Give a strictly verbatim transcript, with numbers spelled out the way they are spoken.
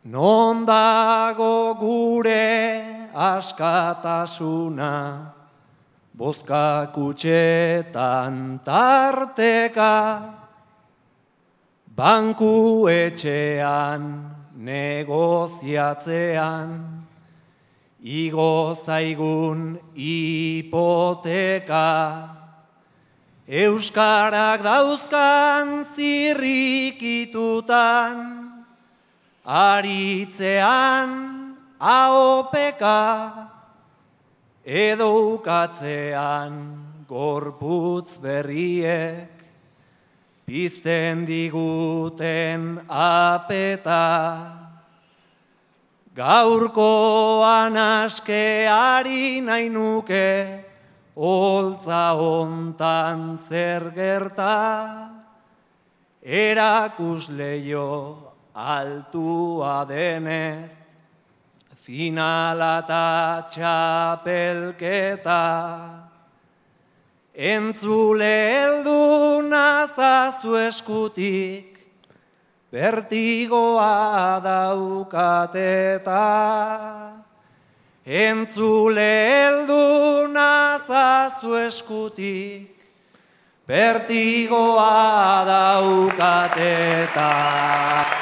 Non dago gure askatasuna, bozka kutxetan tarteka, banku etxean negoziatzean, igo zaigun hipoteka, euskarak dauzkan zirrikitutan, aritzean ahopeka, edo ukatzean gorputz berriek, pizten diguten apeta. Gaurkoan askeari nahi nuke, holtza hontan zer gerta, erakusleio altua denez, finala eta txapelketa. Entzule heldu nazazu eskutik, bertigoa daukateta. Entzule heldu nazazu eskutik, bertigoa daukateta.